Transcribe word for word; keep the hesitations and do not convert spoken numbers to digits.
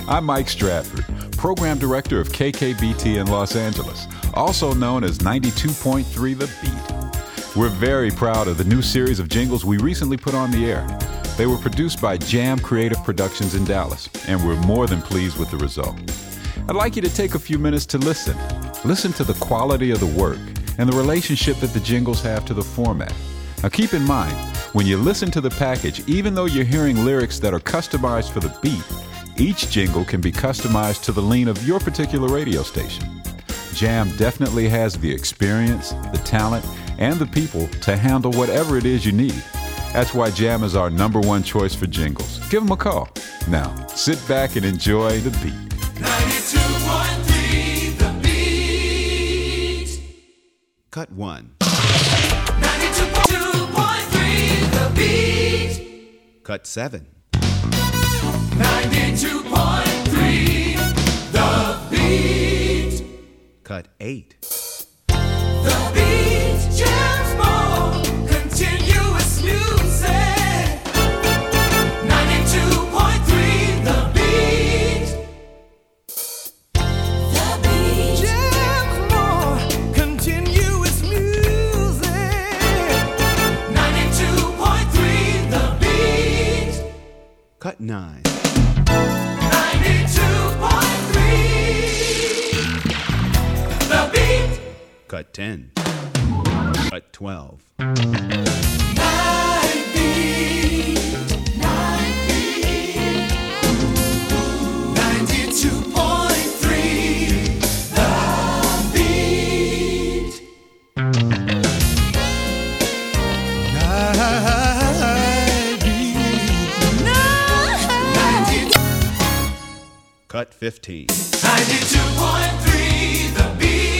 I'm Mike Stratford, Program Director of K K B T in Los Angeles, also known as ninety-two point three The Beat. We're very proud of the new series of jingles we recently put on the air. They were produced by Jam Creative Productions in Dallas, and we're more than pleased with the result. I'd like you to take a few minutes to listen. Listen to the quality of the work and the relationship that the jingles have to the format. Now keep in mind, when you listen to the package, even though you're hearing lyrics that are customized for the beat, each jingle can be customized to the lean of your particular radio station. Jam definitely has the experience, the talent, and the people to handle whatever it is you need. That's why Jam is our number one choice for jingles. Give them a call. Now, sit back and enjoy the beat. ninety-two point three The Beat. Cut one. ninety-two point three The Beat. Cut seven. ninety-two point three The Beat. Cut eight. The Beat Jams more continuous music. ninety-two point three The Beat. The Beat Jams more continuous music. ninety-two point three The Beat. Cut nine. ninety-two point three The Beat. Cut ten. Cut twelve. Nine Beat. Nine Beat. ninety-two point three The Beat. Nine Beat. ninety-two. Cut fifteen. ninety-two point three The Beat.